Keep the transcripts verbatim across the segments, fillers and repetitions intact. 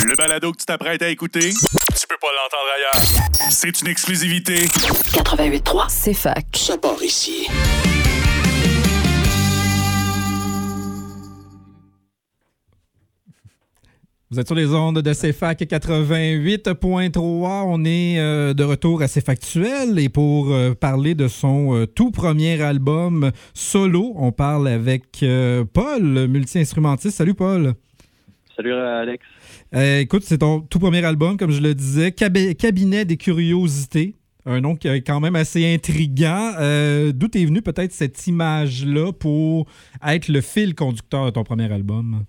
Le balado que tu t'apprêtes à écouter, tu peux pas l'entendre ailleurs. C'est une exclusivité. quatre-vingt-huit point trois, C'est fac. ça part ici. Vous êtes sur les ondes de C F A C quatre-vingt-huit point trois. On est euh, de retour à C F A Actuel et pour euh, parler de son euh, tout premier album solo, on parle avec euh, Paul, multi-instrumentiste. Salut Paul. Salut Alex. Euh, écoute, c'est ton tout premier album, comme je le disais, Cab- Cabinet des curiosités. Un nom qui est quand même assez intriguant. Euh, d'où est venue peut-être cette image-là pour être le fil conducteur de ton premier album?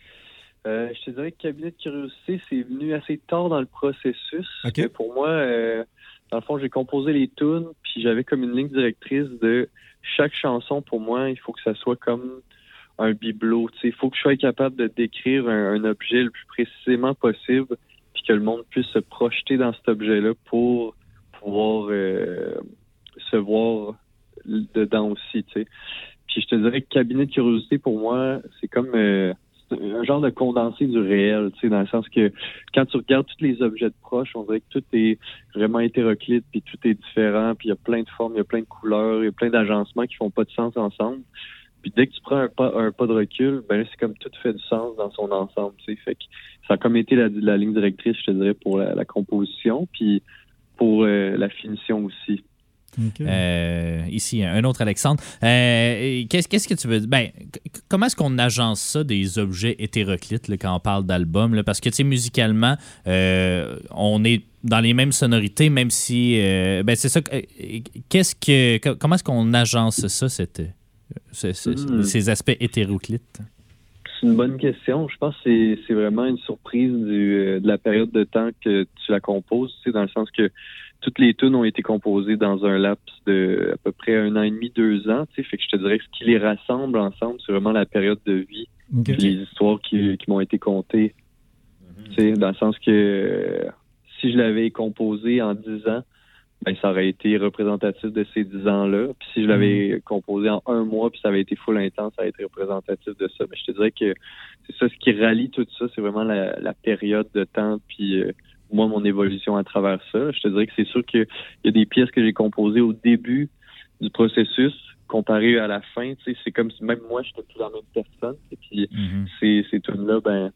Euh, je te dirais que Cabinet de curiosité, c'est venu assez tard dans le processus. OK. Mais pour moi, euh, dans le fond, j'ai composé les tunes, puis j'avais comme une ligne directrice de chaque chanson. Pour moi, il faut que ça soit comme un bibelot. Il faut que je sois capable de décrire un, un objet le plus précisément possible, puis que le monde puisse se projeter dans cet objet-là pour pouvoir euh, se voir dedans aussi. T'sais. Puis je te dirais que Cabinet de curiosité, pour moi, c'est comme... Euh, un genre de condensé du réel, tu sais, dans le sens que quand tu regardes tous les objets de proche, on dirait que tout est vraiment hétéroclite, puis tout est différent, puis il y a plein de formes, il y a plein de couleurs, il y a plein d'agencements qui font pas de sens ensemble. Puis dès que tu prends un pas, un pas de recul, ben là, c'est comme tout fait du sens dans son ensemble, tu sais. Fait que ça a comme été la, la ligne directrice, je te dirais, pour la, la composition, puis pour euh, la finition aussi. Okay. Euh, ici, un autre Alexandre. Euh, qu'est-ce, qu'est-ce que tu veux dire? Ben, c- comment est-ce qu'on agence ça, des objets hétéroclites, là, quand on parle d'album? Là? Parce que, tu sais, musicalement, euh, on est dans les mêmes sonorités, même si... Euh, ben, c'est ça. Euh, qu'est-ce que, comment est-ce qu'on agence ça, cette, ce, ce, mmh. ces aspects hétéroclites? C'est une bonne question. Je pense que c'est, c'est vraiment une surprise du, de la période de temps que tu la composes, tu sais, dans le sens que toutes les tunes ont été composées dans un laps de à peu près un an et demi, deux ans. Tu sais, fait que je te dirais que ce qui les rassemble ensemble, c'est vraiment la période de vie, okay. Puis les histoires qui, qui m'ont été contées. Mm-hmm. Tu sais, dans le sens que euh, si je l'avais composé en dix ans, ben ça aurait été représentatif de ces dix ans-là. Puis si je l'avais mm-hmm. composé en un mois, puis ça avait été full intense, ça aurait été représentatif de ça. Mais je te dirais que c'est ça, ce qui rallie tout ça, c'est vraiment la, la période de temps, puis euh, moi, mon évolution à travers ça. Je te dirais que c'est sûr qu'il y a des pièces que j'ai composées au début du processus comparé à la fin. Tu sais, c'est comme si même moi, je n'étais plus la même personne. Et puis, mm-hmm. ces, ces tunes-là, ben,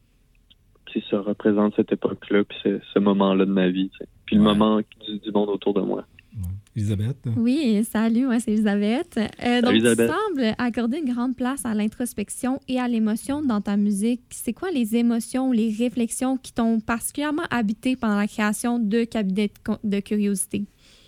ça représente cette époque-là, puis ce, ce moment-là de ma vie. Tu sais. Puis ouais. le moment du, du monde autour de moi. Elisabeth? Oui, salut, moi c'est Elisabeth. Euh, donc, Elisabeth. tu sembles accorder une grande place à l'introspection et à l'émotion dans ta musique. C'est quoi les émotions ou les réflexions qui t'ont particulièrement habité pendant la création de Cabinet de curiosité?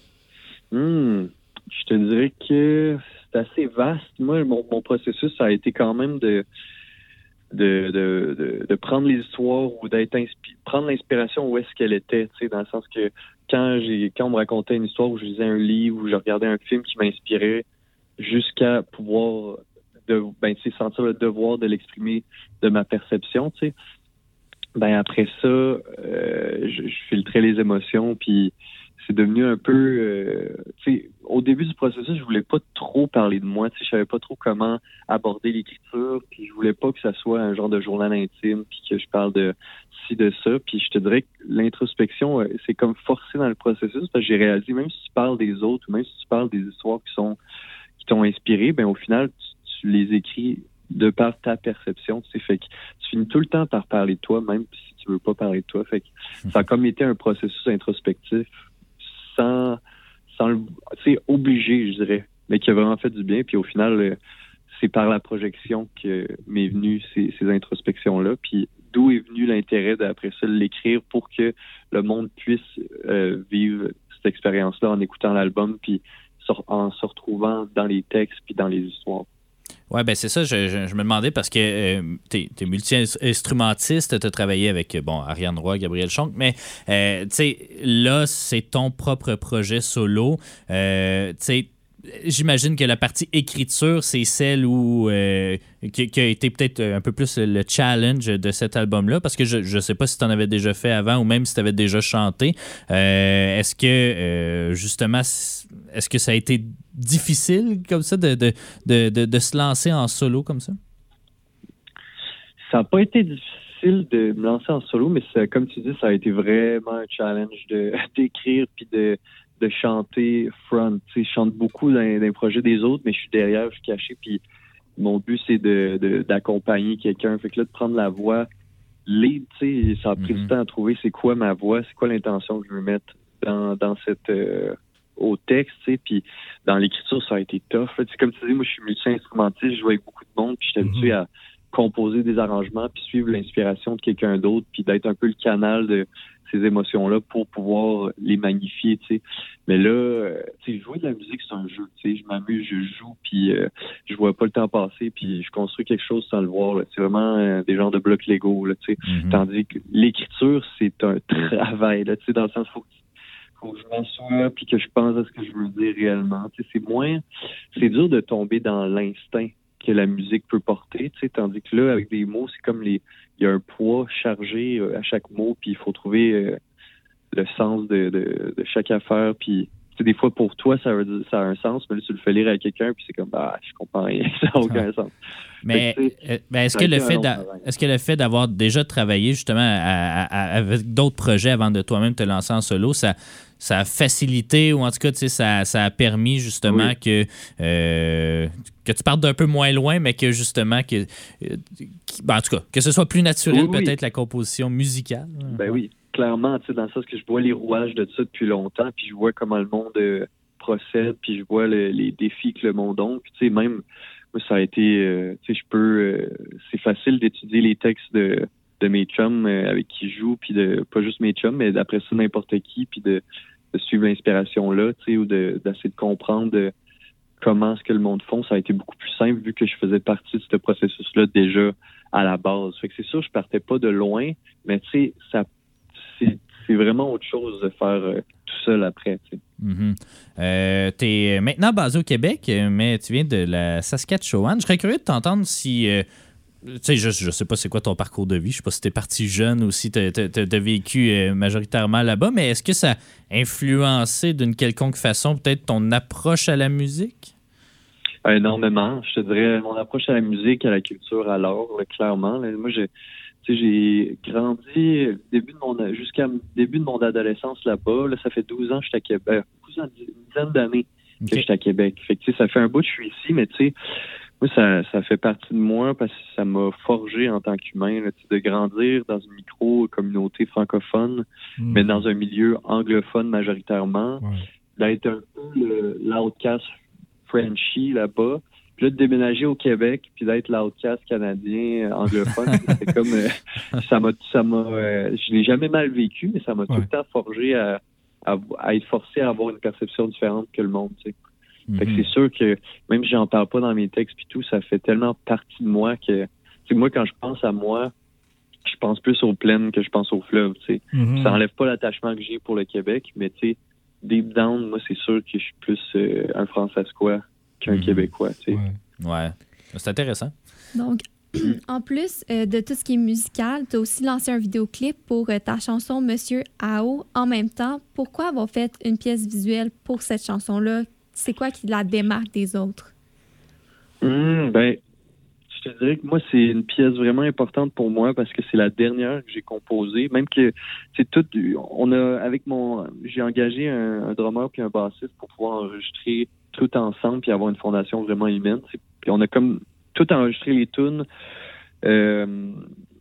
Mmh, je te dirais que c'est assez vaste. Moi, mon, mon processus, ça a été quand même de... De, de, de, de prendre les histoires ou d'être inspi- prendre l'inspiration où est-ce qu'elle était, tu sais, dans le sens que quand j'ai quand on me racontait une histoire ou je lisais un livre ou je regardais un film qui m'inspirait jusqu'à pouvoir de ben tu sais sentir le devoir de l'exprimer de ma perception, tu sais, ben après ça euh, je, je filtrais les émotions puis c'est devenu un peu euh, tu sais au début du processus je voulais pas trop parler de moi, tu sais je savais pas trop comment aborder l'écriture puis je voulais pas que ça soit un genre de journal intime puis que je parle de ci de ça puis je te dirais que l'introspection euh, c'est comme forcé dans le processus parce que j'ai réalisé même si tu parles des autres ou même si tu parles des histoires qui sont qui t'ont inspiré ben au final tu, tu les écris de par ta perception, tu sais, fait que tu finis tout le temps par parler de toi même si tu veux pas parler de toi, fait que ça a comme été un processus introspectif sans, sans le, c'est obligé, je dirais, mais qui a vraiment fait du bien. Puis au final, euh, c'est par la projection que m'est venue ces, ces introspections-là. Puis d'où est venu l'intérêt d'après ça de l'écrire pour que le monde puisse euh, vivre cette expérience-là en écoutant l'album, puis sur, en se retrouvant dans les textes puis dans les histoires. Oui, ben c'est ça, je, je, je me demandais parce que euh, tu es multi-instrumentiste, tu as travaillé avec bon, Ariane Roy, Gabriel Schonk, mais euh, tu sais, là, c'est ton propre projet solo. Euh, tu sais, j'imagine que la partie écriture, c'est celle où euh, qui, qui a été peut-être un peu plus le challenge de cet album-là, parce que je ne sais pas si tu en avais déjà fait avant ou même si tu avais déjà chanté. Euh, est-ce que, euh, justement, est-ce que ça a été difficile comme ça de, de, de, de, de se lancer en solo comme ça? Ça n'a pas été difficile. difficile de me lancer en solo, mais ça, comme tu dis, ça a été vraiment un challenge de d'écrire puis de, de chanter front. Tu sais, je chante beaucoup dans, dans les projets des autres, mais je suis derrière, je suis caché, puis mon but, c'est de, de d'accompagner quelqu'un. Fait que là, de prendre la voix lead, tu sais, ça a pris Mm-hmm. du temps à trouver c'est quoi ma voix, c'est quoi l'intention que je veux mettre dans, dans cette... Euh, au texte, tu sais, puis dans l'écriture, ça a été tough. Là. Comme tu dis, moi, je suis musicien instrumentiste, je joue avec beaucoup de monde, puis je suis habitué à composer des arrangements, puis suivre l'inspiration de quelqu'un d'autre, puis d'être un peu le canal de ces émotions-là pour pouvoir les magnifier, tu sais. Mais là, euh, tu sais, jouer de la musique, c'est un jeu, tu sais. Je m'amuse, je joue, puis euh, je vois pas le temps passer, puis je construis quelque chose sans le voir. Là. C'est vraiment euh, des genres de blocs Lego, là, tu sais. Mm-hmm. Tandis que l'écriture, c'est un travail, là, tu sais, dans le sens faut que faut que je m'assoie puis que je pense à ce que je veux dire réellement. Tu sais, c'est moins... C'est dur de tomber dans l'instinct que la musique peut porter, tu sais, tandis que là, avec des mots, c'est comme les... Il y a un poids chargé euh, à chaque mot, puis il faut trouver euh, le sens de, de, de chaque affaire, puis... Tu sais, des fois, pour toi, ça a, ça a un sens, mais là, tu le fais lire à quelqu'un, puis c'est comme, bah, je comprends rien, ça n'a aucun sens. Mais, Fait que, euh, ben, est-ce, que le fait d'a- est-ce que le fait d'avoir déjà travaillé justement à, à, à, avec d'autres projets avant de toi-même te lancer en solo, ça, ça a facilité, ou en tout cas, tu sais, ça, ça a permis justement Oui. que, euh, que tu partes d'un peu moins loin, mais que justement, que, euh, qui- ben, en tout cas, que ce soit plus naturel, Oui, oui. peut-être, la composition musicale. Ben oui, clairement, tu sais, dans le sens que je vois les rouages de ça depuis longtemps, puis je vois comment le monde euh, procède, puis je vois le- les défis que le monde a. Puis tu sais, même, moi, ça a été, euh, tu sais, je peux, euh, c'est facile d'étudier les textes de, de mes chums euh, avec qui je joue, puis de, pas juste mes chums, mais d'après ça, n'importe qui, puis de, de suivre l'inspiration là, tu sais, ou de, d'essayer de comprendre de, comment ce que le monde font. Ça a été beaucoup plus simple vu que je faisais partie de ce processus-là déjà à la base. Fait que c'est sûr, je partais pas de loin, mais tu sais, ça c'est, c'est vraiment autre chose de faire euh, tout seul après. Tu sais. Mm-hmm. Euh, tu es maintenant basé au Québec, mais tu viens de la Saskatchewan. Je serais curieux de t'entendre si... Euh, tu sais, je, je sais pas c'est quoi ton parcours de vie. Je sais pas si t'es parti jeune ou si t'as, t'as, t'as vécu euh, majoritairement là-bas, mais est-ce que ça a influencé d'une quelconque façon peut-être ton approche à la musique? Énormément. Je te dirais mon approche à la musique, à la culture, à l'art, là, clairement. Là, moi, j'ai, tu sais, j'ai grandi début de mon, jusqu'à début de mon adolescence là-bas. Là, ça fait douze ans que je suis à Québec. douze ans, une dizaine d'années que Okay. je suis à Québec. Fait que, tu sais, ça fait un bout que je suis ici, mais tu sais, moi, ça, ça fait partie de moi parce que ça m'a forgé en tant qu'humain, là, tu sais, de grandir dans une micro-communauté francophone, Mmh. mais dans un milieu anglophone majoritairement, Ouais. d'être un peu le, l'outcast Frenchie là-bas, puis là, de déménager au Québec, puis d'être l'outcast canadien euh, anglophone, c'est comme, euh, ça m'a, ça m'a, euh, je l'ai jamais mal vécu, mais ça m'a tout Ouais. le temps forgé à, à, à être forcé à avoir une perception différente que le monde, tu sais. Fait que Mhm. c'est sûr que même si j'en parle pas dans mes textes puis tout, ça fait tellement partie de moi que, tu sais, moi, quand je pense à moi, je pense plus aux plaines que je pense aux fleuves, tu sais. Mhm. Ça enlève pas l'attachement que j'ai pour le Québec, mais tu sais, deep down, moi, c'est sûr que je suis plus euh, un Françaiscois qu'un Mhm. Québécois, tu sais. Ouais. Ouais. C'est intéressant. Donc, en plus euh, de tout ce qui est musical, tu as aussi lancé un vidéoclip pour euh, ta chanson Monsieur Ao en même temps. Pourquoi avoir fait une pièce visuelle pour cette chanson-là? C'est quoi qui la démarque des autres? Hum, ben, je te dirais que moi, c'est une pièce vraiment importante pour moi parce que c'est la dernière que j'ai composée. Même que, c'est tout, on a, avec mon, j'ai engagé un, un drummer puis un bassiste pour pouvoir enregistrer tout ensemble puis avoir une fondation vraiment humaine. T'sais. Puis on a comme tout enregistré les tunes, euh,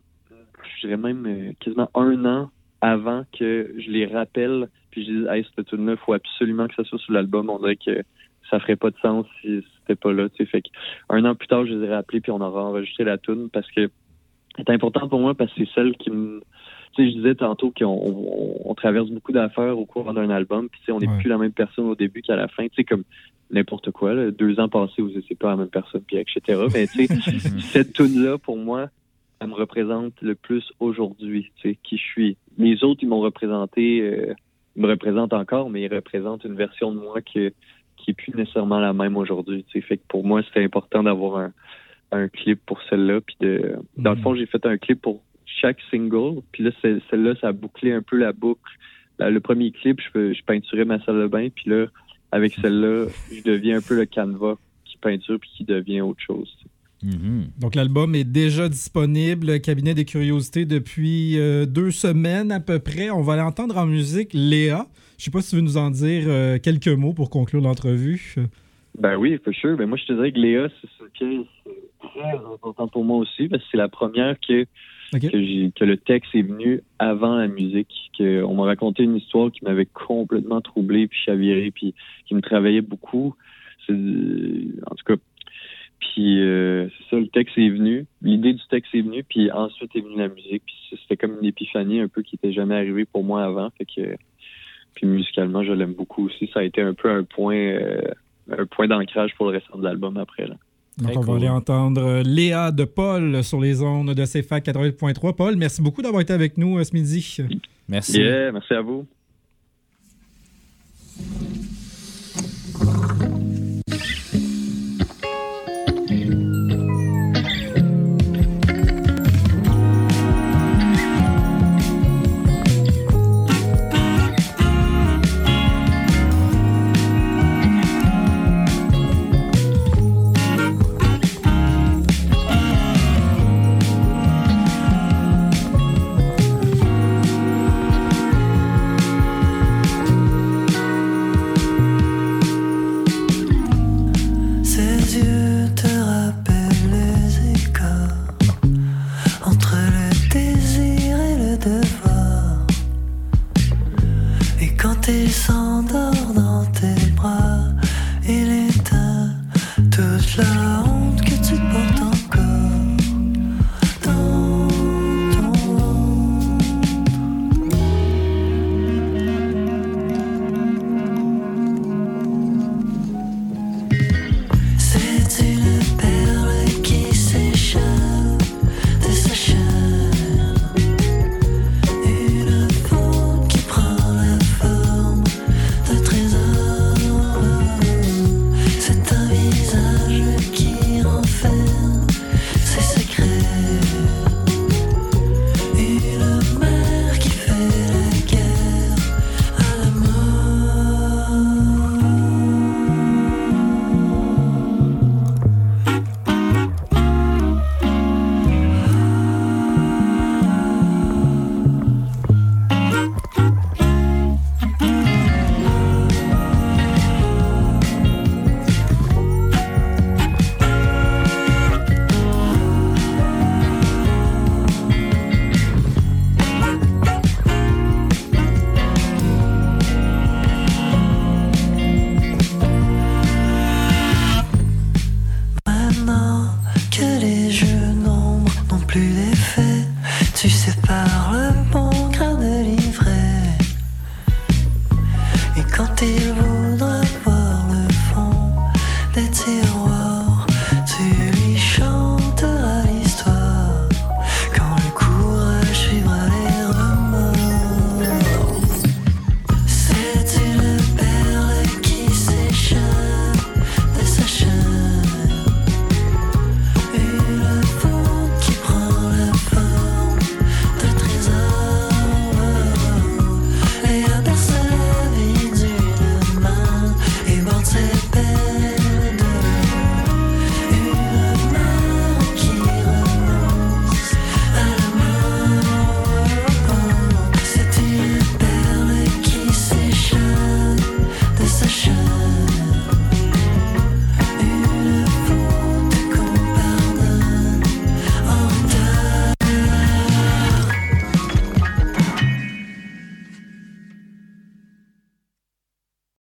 je dirais même euh, quasiment un an avant que je les rappelle puis je dis, hey, cette tune-là, il faut absolument que ça soit sur l'album. On dirait que ça ferait pas de sens si c'était pas là, tu sais. Fait que un an plus tard, je les ai rappelés puis on aura enregistré la tune parce que c'est important pour moi parce que c'est celle qui me, tu sais, je disais tantôt qu'on on, on traverse beaucoup d'affaires au cours d'un album puis tu sais, on n'est Ouais. plus la même personne au début qu'à la fin, tu sais, comme n'importe quoi, là, deux ans passés où c'est pas la même personne puis et cetera. Mais tu sais, cette tune-là pour moi, ça me représente le plus aujourd'hui, tu sais, qui je suis. Les autres, ils m'ont représenté, euh, ils me représentent encore, mais ils représentent une version de moi qui qui est plus nécessairement la même aujourd'hui. Tu sais. Fait que pour moi, c'était important d'avoir un, un clip pour celle-là. Puis de, dans le fond, j'ai fait un clip pour chaque single. Puis là, c'est, celle-là, ça a bouclé un peu la boucle. Là, le premier clip, je, je peinturais ma salle de bain. Puis là, avec celle-là, je deviens un peu le canevas qui peinture puis qui devient autre chose. Tu sais. Mm-hmm. Donc, l'album est déjà disponible, Cabinet des curiosités, depuis euh, deux semaines à peu près. On va l'entendre en musique, Léa. Je sais pas si tu veux nous en dire euh, quelques mots pour conclure l'entrevue. Ben oui, for sure. Ben moi, je te dirais que Léa, c'est une pièce très importante pour moi aussi, parce que c'est la première que, okay. que, j'ai, que le texte est venu avant la musique. Que on m'a raconté une histoire qui m'avait complètement troublé, puis chaviré, puis qui me travaillait beaucoup. C'est, en tout cas... Puis euh, c'est ça, le texte est venu, l'idée du texte est venue, puis ensuite est venue la musique. Puis c'était comme une épiphanie un peu qui n'était jamais arrivée pour moi avant. Fait que, puis musicalement, je l'aime beaucoup aussi. Ça a été un peu un point, euh, un point d'ancrage pour le restant de l'album après. Là. Donc Très on cool. va aller entendre Léa de Paul sur les ondes de C F A C quatre-vingt-huit point trois. Paul, merci beaucoup d'avoir été avec nous euh, ce midi. Merci. Yeah, merci à vous.